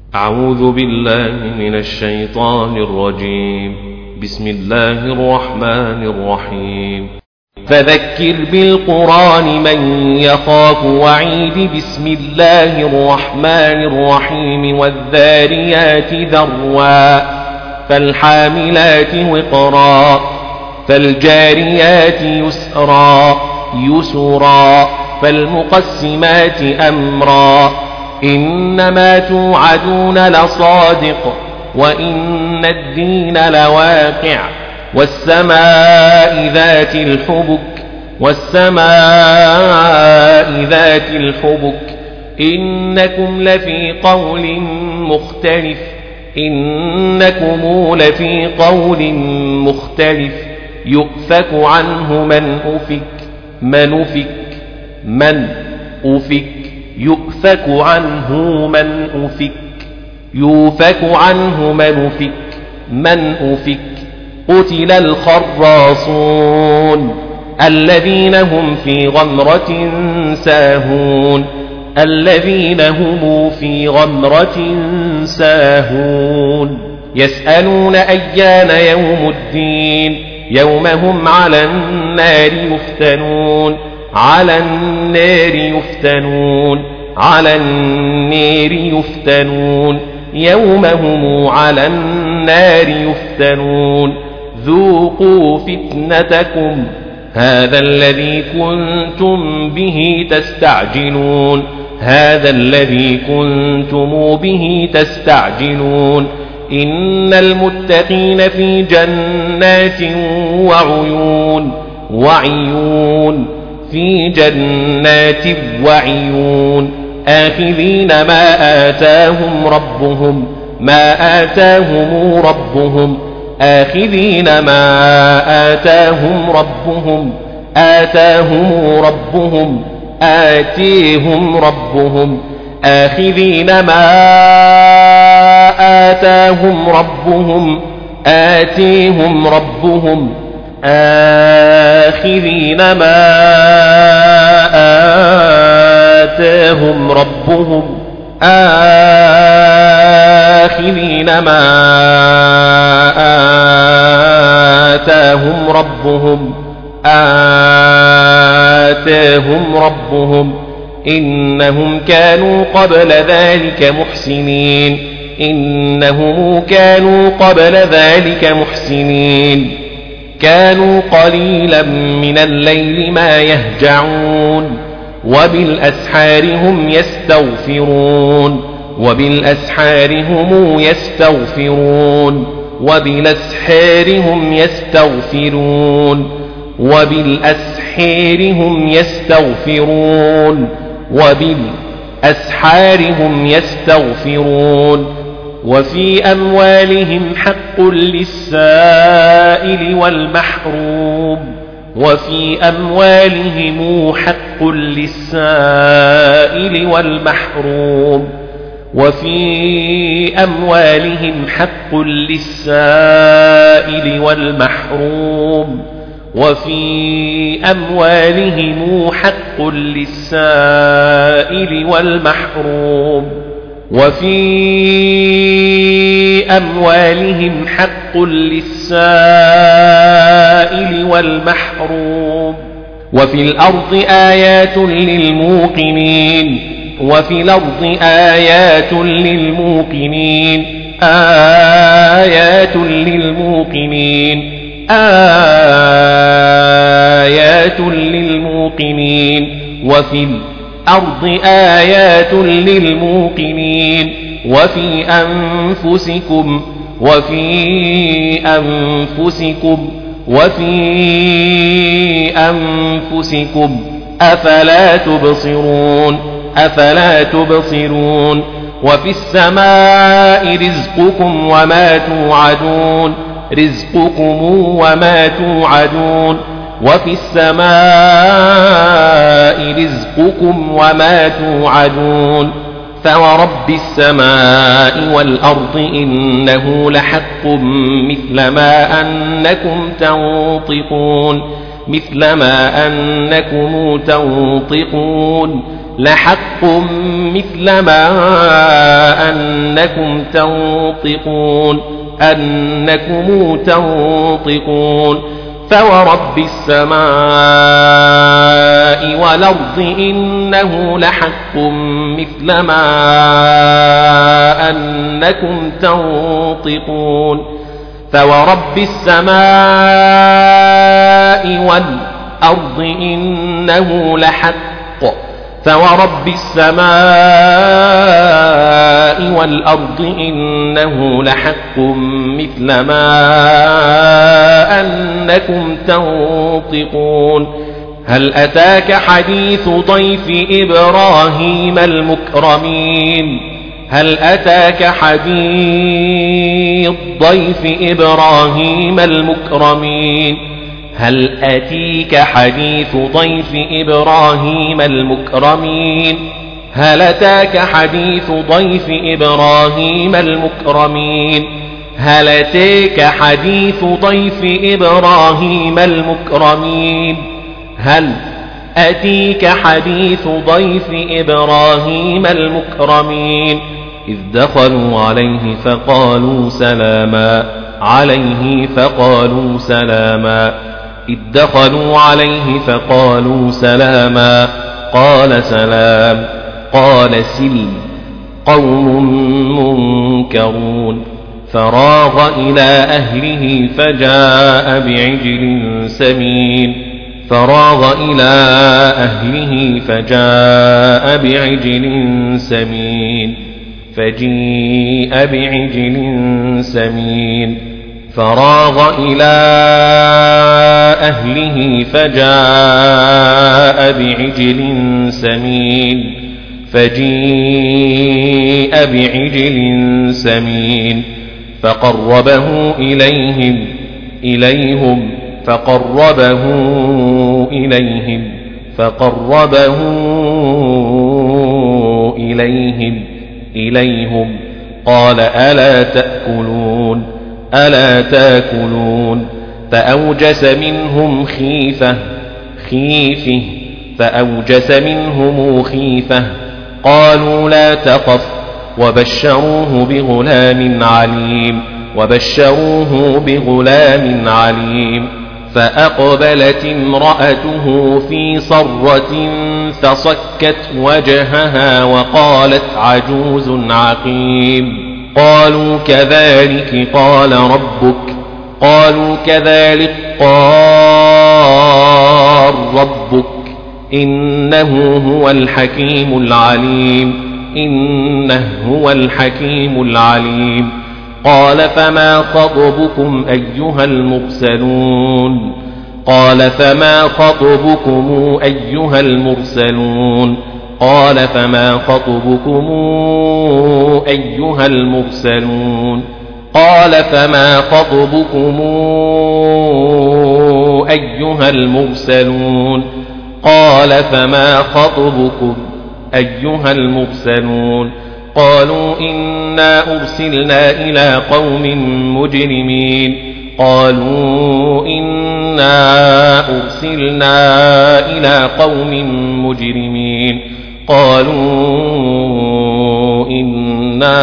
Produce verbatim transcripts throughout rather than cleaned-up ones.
أعوذ بالله من الشيطان الرجيم. بسم الله الرحمن الرحيم. فذكر بالقرآن من يخاف وعيد. بسم الله الرحمن الرحيم. والذاريات ذروا فالحاملات وقرا فالجاريات يسرا يسرا فالمقسمات أمرا إنما توعدون لصادق وإن الدين لواقع والسماء ذات الحبك والسماء ذات الحبك إنكم لفي قول مختلف إنكم لفي قول مختلف يؤفك عنه من أفك من أفك من أفك يؤفك عنه من أفك يؤفك عنه من أفك من أفك قتل الخراصون الذين هم في غمرة ساهون الذين هم في غمرة ساهون يسألون أيان يوم الدين يوم هم على النار يفتنون على النار يفتنون على النار يفتنون يوم هم على النار يفتنون ذوقوا فتنتكم هذا الذي كنتم به تستعجلون هذا الذي كنتم به تستعجلون إن المتقين في جنات وعيون وعيون في جنات وعيون آخذين ما آتاهم ربهم ما آتاهم ربهم آخذين ما آتاهم ربهم آتاهم ربهم آتيهم ربهم آخذين ما آتاهم ربهم آتيهم ربهم آخذين ما آتاهم ربهم آخذين ما آتاهم ربهم آتاهم ربهم إنهم كانوا قبل ذلك محسنين إنهم كانوا قبل ذلك محسنين كانوا قليلا من الليل ما يهجعون وبالأسحار هم يستغفرون وبالأسحار هم يستغفرون وبالأسحار هم يستغفرون وبالأسحار هم يستغفرون وبالأسحار هم يستغفرون وفي أموالهم حق للسائل والمحروم وفي أموالهم حق للسائل والمحروم وفي أموالهم حق للسائل والمحروم وفي أموالهم حق للسائل والمحروم وفي أموالهم حق للسائل والمحروم وفي الأرض آيات للموقنين وفي الأرض آيات للموقنين آيات للموقنين آيات للموقنين وفي الأرض آيات للموقنين وفي أنفسكم وفي أنفسكم وفي أنفسكم أفلا تبصرون أفلا تبصرون وفي السماء رزقكم وما توعدون رزقكم وما توعدون وفي السماء رزقكم وما توعدون فورب السماء والأرض إنه لحق مثل ما أنكم تنطقون مثل ما أنكم تنطقون لحق مثل ما أنكم تنطقون أنكم تنطقون فورب السماء والأرض إنه لحق مثل ما أنكم تنطقون فورب السماء والأرض إنه لحق فورب السماء والأرض إنه لحق مثل ما أنكم تنطقون هل أتاك حديث ضيف إبراهيم المكرمين هل أتاك حديث ضيف إبراهيم المكرمين هل أتيك حديث ضيف إبراهيم المكرمين هل أتاك حديث ضيف إبراهيم المكرمين هل أتاك حديث ضيف إبراهيم المكرمين هل أتيك حديث ضيف إبراهيم المكرمين إذ دخلوا عليه فقالوا سلاما عليه فقالوا سلاما إذ دخلوا عليه فقالوا سلاما قال سلام قال سلم قوم منكرون فراغ إلى أهله فجاء بعجل سمين فراغ إلى أهله فجاء بعجل سمين فجيء بعجل سمين فراغ إلى أهله فجاء بعجل سمين فجيء بعجل سمين فقربه إليهم إليهم فقربه إليهم فقربه إليهم إليهم قال ألا تأكلون ألا تأكلون فأوجس منهم خيفة خيفة فأوجس منهم خيفة قالوا لا تخف وبشروه بغلام عليم وبشروه بغلام عليم فأقبلت امرأته في صرة فصكت وجهها وقالت عجوز عقيم قالوا كذلك قال ربك قالوا كذلك قال ربك إنه هو الحكيم العليم إنه هو الحكيم العليم قال فما خطبكم أيها المرسلون قال فما خطبكم أيها المرسلون قال فما خطبكم أيها المرسلون قال فما خطبكم أيها المرسلون قال فما خطبكم أيها المرسلون قالوا إنا أرسلنا إلى قوم مجرمين قالوا إنا أرسلنا إلى قوم مجرمين قالوا إنا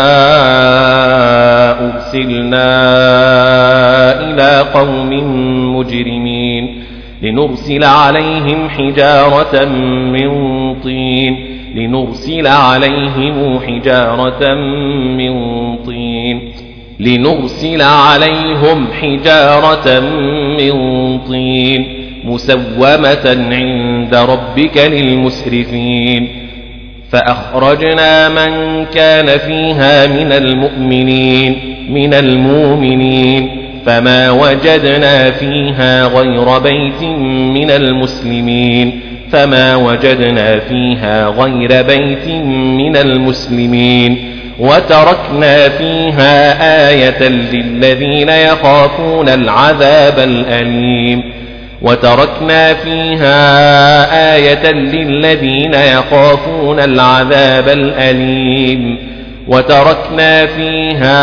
أرسلنا إلى قوم مجرمين لنرسل عليهم حجارة من طين لنرسل عليهم حجارة من طين لنرسل عليهم حجارة من طين مسومة عند ربك للمسرفين فأخرجنا من كان فيها من المؤمنين من المؤمنين فما وجدنا فيها غير بيت من المسلمين فما وجدنا فيها غير بيت من المسلمين وتركنا فيها آية للذين يخافون العذاب الأليم وتركنا فيها آية للذين يخافون العذاب الأليم وتركنا فيها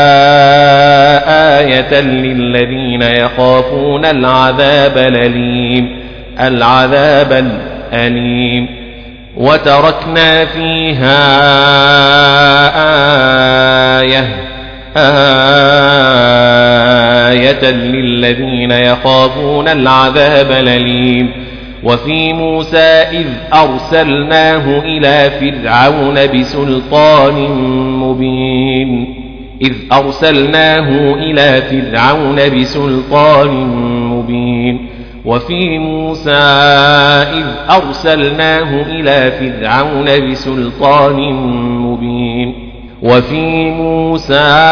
آية للذين يخافون العذاب الأليم العذاب الأليم وتركنا فيها آية آية للذين يخافون العذاب الأليم. وفي موسى إذ أرسلناه إلى فرعون بسلطان مبين إذ أرسلناه إلى فرعون بسلطان مبين وفي موسى إذ أرسلناه إلى فرعون بسلطان مبين وفي موسى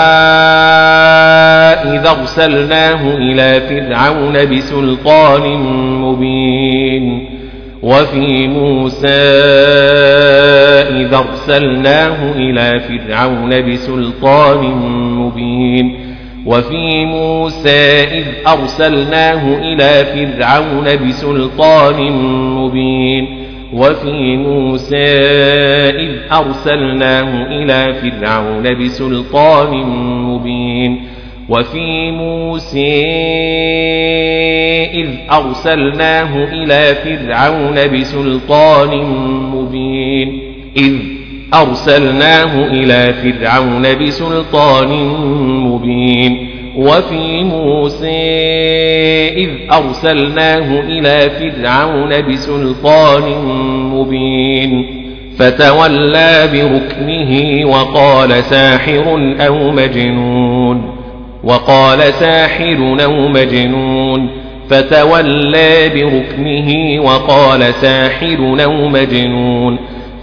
إذ أرسلناه إلى فرعون بسلطان مبين وفي موسى إذ أرسلناه إلى فرعون بسلطان مبين وفي موسى إذ أرسلناه إلى فرعون بسلطان مبين وفي موسى إذ أرسلناه إلى فرعون بسلطان مبين وفي موسى إذ أرسلناه إلى فرعون بسلطان مبين إذ أرسلناه إلى فرعون بسلطان مبين وفي موسى إذ أرسلناه إلى فرعون بسلطان مبين فتولى بركنه وقال ساحر أو مجنون وقال ساحر أو مجنون فتولى بركنه وقال ساحر أو مجنون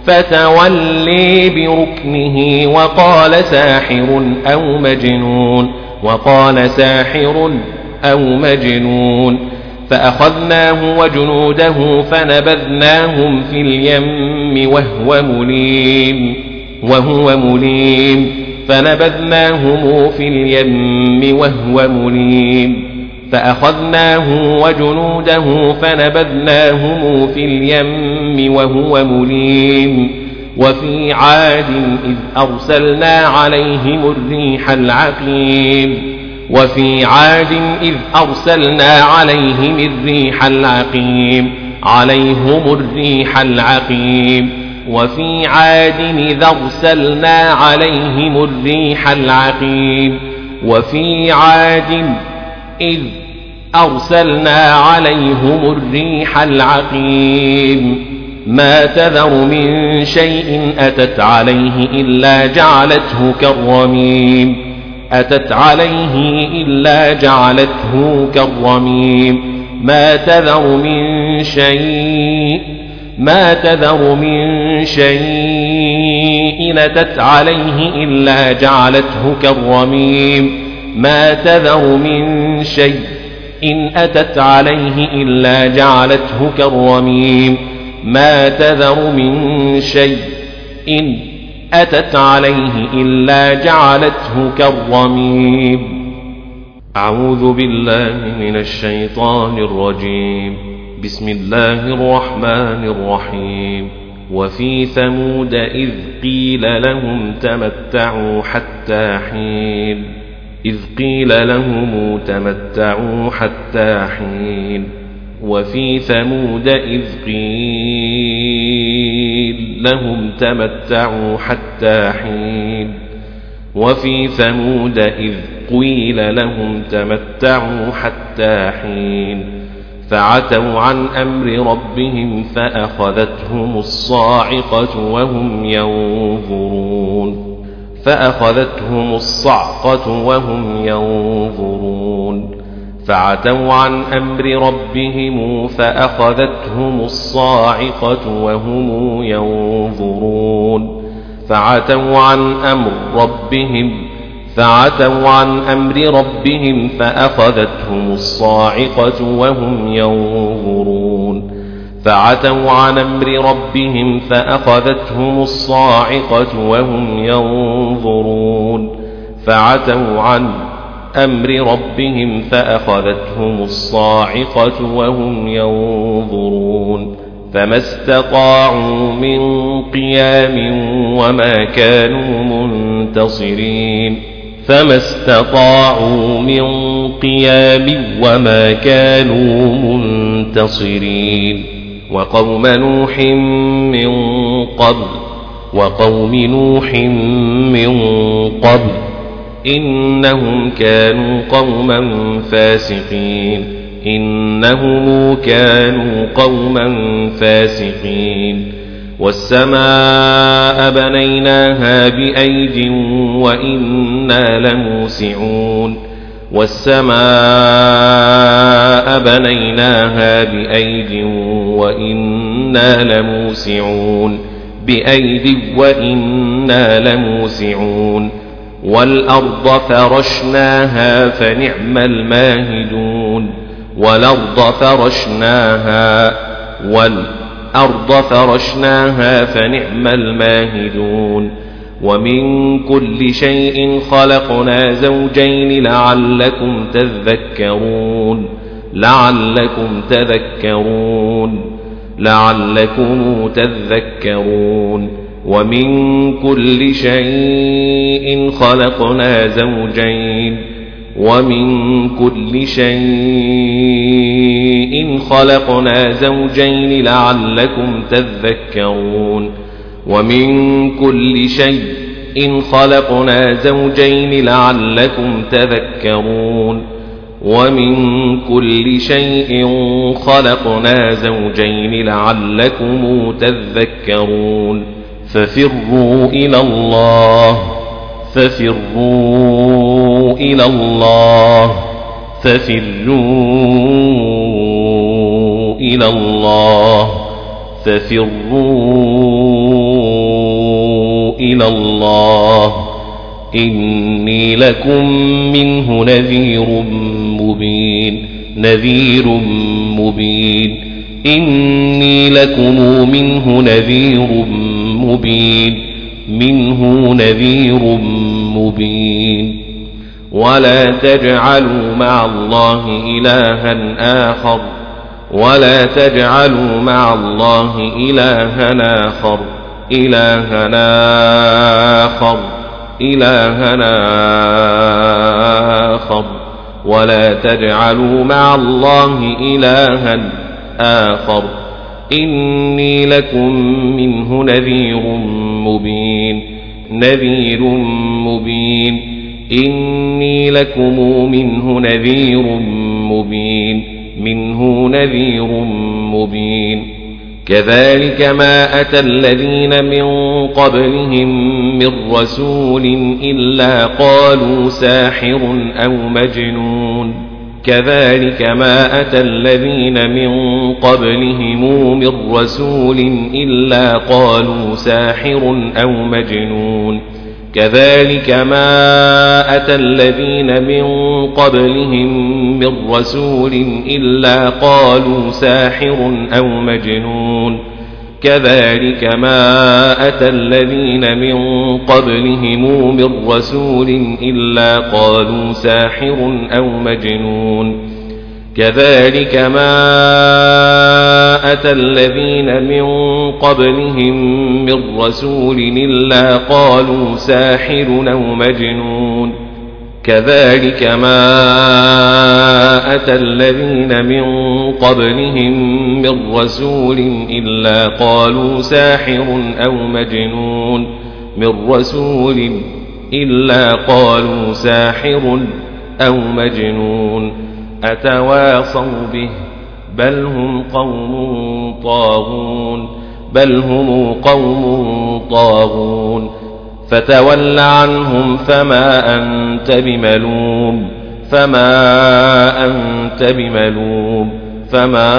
فتولي بركنه وقال ساحر أو مجنون وقال ساحر أو مجنون فأخذناه وجنوده فنبذناهم في اليم وهو مليم وهو مليم فنبذناهم في اليم وهو مليم فأخذناه وجنوده فنبذناهم في اليم وهو مليم وفي عاد إذ أرسلنا عليهم الريح العقيم وفي عاد إذ أرسلنا عليهم الريح العقيم عليهم الريح العقيم وفي عاد إذ أرسلنا عليهم الريح العقيم وفي عاد إذ أرسلنا عليهم الريح العقيم ما تذر من شيء أتت عليه إلا جعلته كالرميم أتت عليه إلا جعلته كالرميم ما تذر من شيء ما تذر من شيء أتت عليه إلا جعلته كالرميم ما تذر من شيء إن أتت عليه إلا جعلته كالرميم ما تذر من شيء إن أتت عليه إلا جعلته كالرميم. أعوذ بالله من الشيطان الرجيم. بسم الله الرحمن الرحيم. وفي ثمود إذ قيل لهم تمتعوا حتى حين إذ قيل لهم تمتعوا حتى حين وفي ثمود إذ قيل لهم تمتعوا حتى حين وفي ثمود إذ قيل لهم تمتعوا حتى حين فعتوا عن أمر ربهم فأخذتهم الصاعقة وهم ينظرون فأخذتهم الصعقة وهم ينظرون فعتوا عن أمر ربهم فأخذتهم الصاعقة وهم ينظرون فعتوا عن أمر ربهم فعتوا عن أمر ربهم فأخذتهم الصاعقة وهم ينظرون فعتوا عن أمر ربهم فأخذتهم الصاعقة وهم ينظرون فعتوا عن أمر ربهم فأخذتهم الصاعقة وهم ينظرون فما استطاعوا من قيام وما كانوا منتصرين فما استطاعوا من قيام وما كانوا منتصرين وقوم نوح من قبل وقوم نوح من قبل إنهم كانوا قوما فاسقين إنهم كانوا قوما فاسقين والسماء بنيناها بأيد وإنا لموسعون والسماء بنيناها بأيد وإنا لموسعون بأيد وإنا لموسعون والأرض فرشناها فنعم الماهدون والأرض فرشناها والأرض فرشناها فنعم الماهدون ومن كل شيء خلقنا زوجين لعلكم تذكرون لعلكم تذكرون لعلكم تذكرون ومن كل شيء خلقنا زوجين ومن كل شيء خلقنا زوجين لعلكم تذكرون ومن كل شيء خلقنا زوجين لعلكم تذكرون ومن كل شيء خلقنا زوجين لعلكم تذكرون ففروا إلى الله ففروا إلى الله ففروا إلى الله ففروا إلى الله إني لكم منه نذير مبين نذير مبين إني لكم منه نذير مبين منه نذير مبين ولا تجعلوا مع الله إلها آخر ولا تجعلوا مع الله إلها آخر إلها آخر إلها آخر ولا تجعلوا مع الله إلها آخر إني لكم منه نذير مبين نذير مبين إني لكم منه نذير مبين منه نذير مبين كذلك ما أتى الذين من قبلهم من رسول إلا قالوا ساحر أو مجنون كذلك ما أتى الذين من قبلهم من رسول إلا قالوا ساحر أو مجنون كذلك ما أتى الذين من قبلهم من رسول إلا قالوا ساحر أو مجنون كذلك ما أتى الذين من قبلهم من رسول إلا قالوا ساحر أو مجنون كذلك ما أتى الذين من قبلهم من رسول إلا قالوا ساحر أو مجنون كذلك ما أتى الذين من قبلهم من رسول إلا قالوا ساحر أو مجنون من رسول إلا قالوا ساحر أو مجنون أتواصوا به بل هم قوم طاغون بل هم قوم طاغون فتول عنهم فما أنت بملوم فما أنت بملوم فما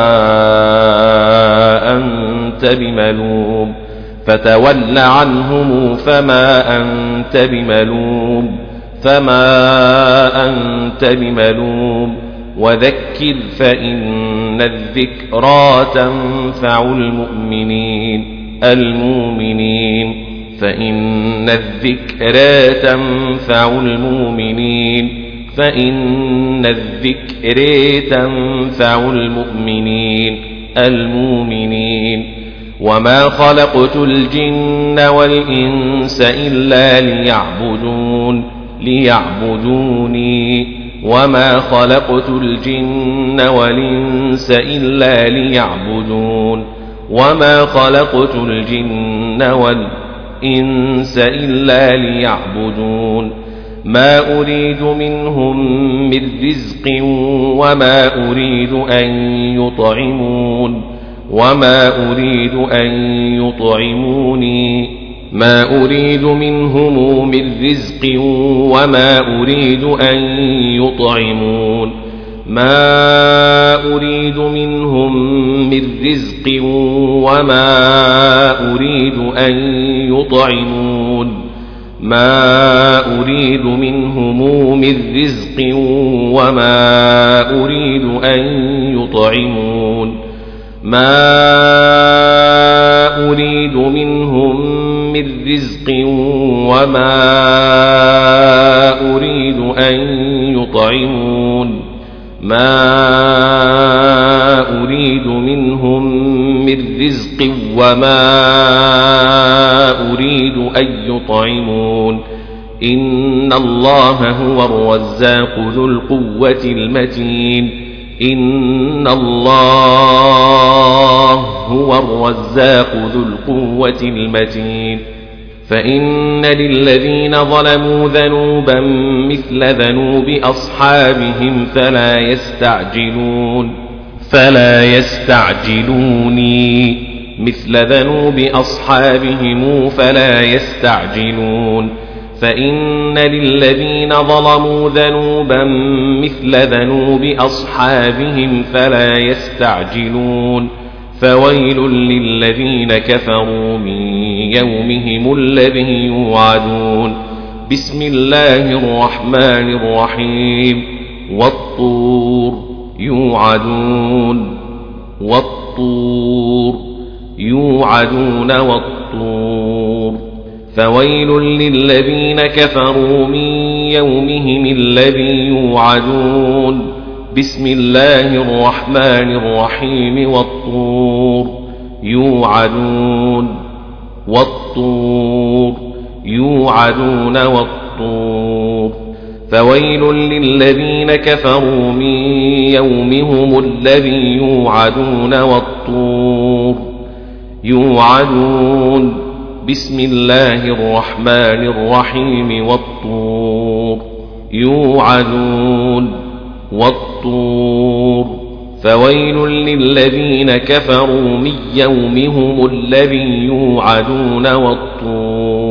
أنت بملوم فتول عنهم فما أنت بملوم فما أنت بملوم وذكر فإن الذكرى تنفع المؤمنين المؤمنين فإن الذكرى تنفع المؤمنين فإن الذكرى تنفع المؤمنين المؤمنين وما خلقت الجن والإنس إلا ليعبدون ليعبدوني وما خلقت الجن والإنس إلا ليعبدون وما خلقت الجن والإنس إلا ليعبدون ما أريد منهم من رزق وما أريد أن يطعمون وما أريد أن يطعموني ما أريد منهم من رزق وما أريد أن يطعمون ما أريد منهم من رزق وما أريد أن يطعمون ما أريد منهم من رزق وما أريد أن يطعمون ما أريد منهم من رزق وما أريد أن يطعمون ما أريد منهم من رزق وما أريد أن يطعمون إن الله هو الرزاق ذو القوة المتين إن الله هو الرزاق ذو القوة المتين فإن للذين ظلموا ذنوبا مثل ذنوب أصحابهم فلا يستعجلون فلا يستعجلوني مثل ذنوب أصحابهم فلا يستعجلون فإن للذين ظلموا ذنوبا مثل ذنوب أصحابهم فلا يستعجلون فويل للذين كفروا من يومهم الذي يوعدون بسم الله الرحمن الرحيم والطور يوعدون والطور يوعدون والطور فويل للذين كفروا من يومهم الذي يوعدون بسم الله الرحمن الرحيم والطور يوعدون والطور يوعدون والطور فويل للذين كفروا من يومهم الذي يوعدون والطور يوعدون بسم الله الرحمن الرحيم والطور يوعدون والطور فويل للذين كفروا من يومهم الذي يوعدون والطور